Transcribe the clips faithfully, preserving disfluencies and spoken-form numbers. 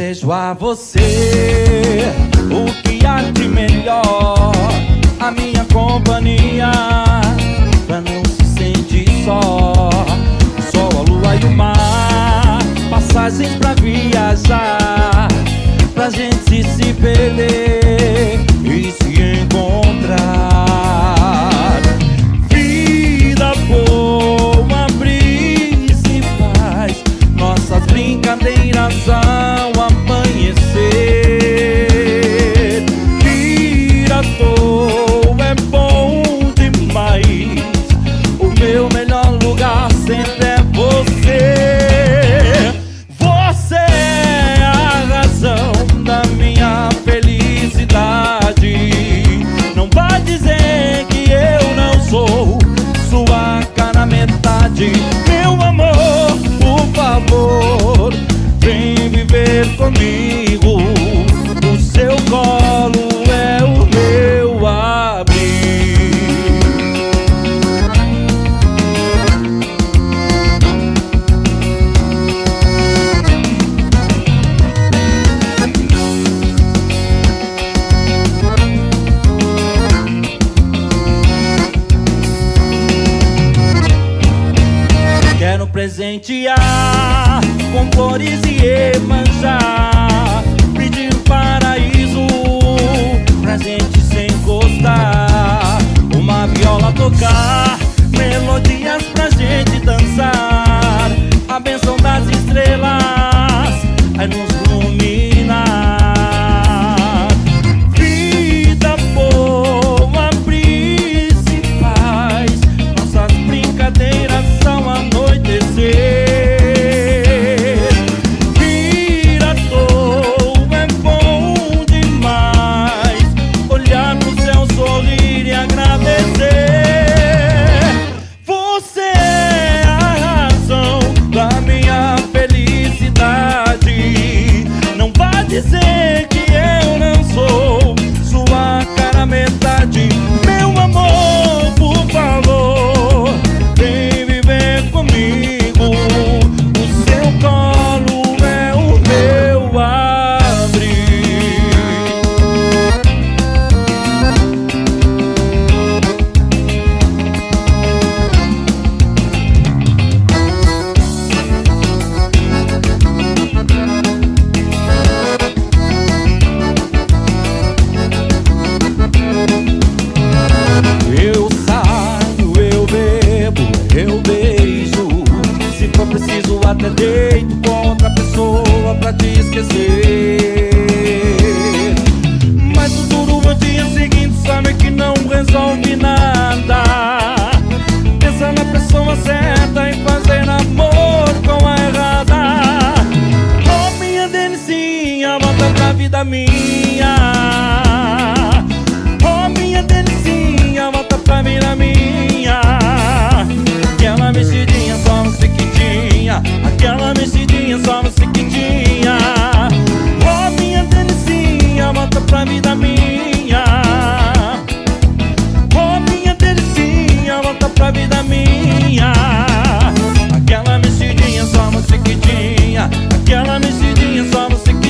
desejo a você o que há de melhor, a minha companhia, pra não se sentir só. O sol, a lua e o mar, passagens pra viajar, pra gente se perder e se encontrar. Vida boa, brisa e paz, nossas brincadeiras ao amanhecer. Ir à toa é bom demais, o meu melhor lugar sempre é você. Você é a razão da minha felicidade. Não vai dizer que eu não sou sua cara metade. Meu amor, por favor, vem viver comigo. O seu colo é o meu abrigo. Quero presentear com flores e emanjar, pedir um paraíso pra gente se encostar, uma viola tocar, melodias pra gente dançar, a bênção das estrelas vai nos iluminar. Vida boa, brisa e paz, nossas brincadeiras são anoitecer. Ir à toa é bom demais, olhar pro céu, sorrir e agradecer. Você é a razão da minha felicidade. Não vai dizer que eu não sou sua cara metade. Meu amor, por favor, vem viver comigo. O seu colo é o meu abrigo. Eu saio, eu bebo, eu beijo, se for preciso até deito com outra pessoa pra te esquecer. Mas o duro no dia seguinte sabe que não resolve nada. Pensa na pessoa certa e fazer amor com a errada. Oh, minha delicinha, volta pra vida minha. Oh, minha delicinha, volta pra vida minha. Aquela mexidinha só no sequitinha, aquela mexidinha só no sequitinha. Oh, minha delicinha, volta pra vida minha. Oh, minha delicinha, volta pra vida minha. Aquela mexidinha só no sequitinha, aquela mexidinha só no sequitinha.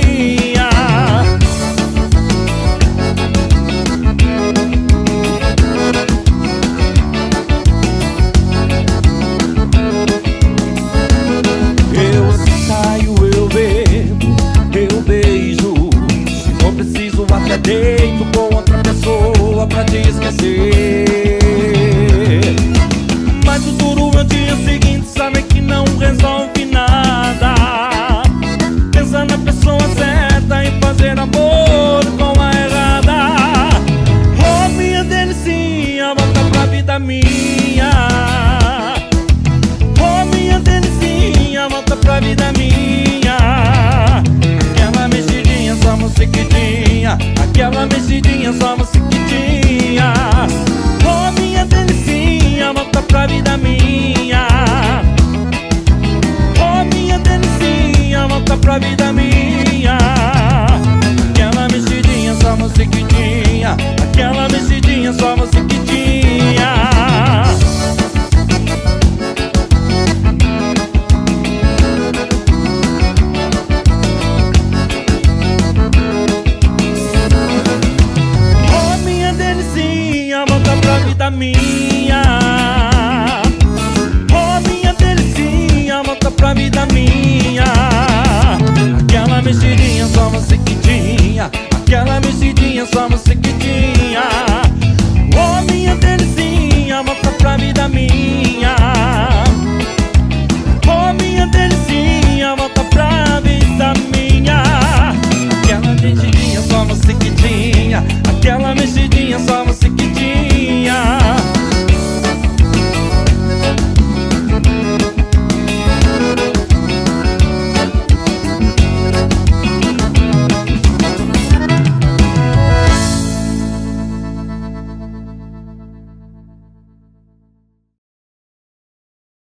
Eu saio, eu bebo, eu beijo, se for preciso até deito com outra pessoa pra te esquecer. Mas o duro no dia seguinte sabe que não resolve nada. Pensa na pessoa certa e fazer amor com a errada. Oh, minha delicinha, volta pra vida minha. Oh, minha delicinha, volta pra vida minha. Aquela mexidinha só no sequitinha, aquela mexidinha só no sequitinha. Oh, minha delicinha, volta pra vida minha. Oh, minha delicinha, volta pra vida minha. Aquela mexidinha só no sequitinha, aquela mexidinha só no sequitinha. minha. Oh, minha delicinha, volta pra vida minha. Aquela mexidinha, só você que tinha. Aquela mexidinha, só você que tinha. Oh, minha delicinha, volta pra vida minha. Oh, minha delicinha, volta pra vida minha. Aquela mexidinha, só você que tinha. Aquela mexidinha, só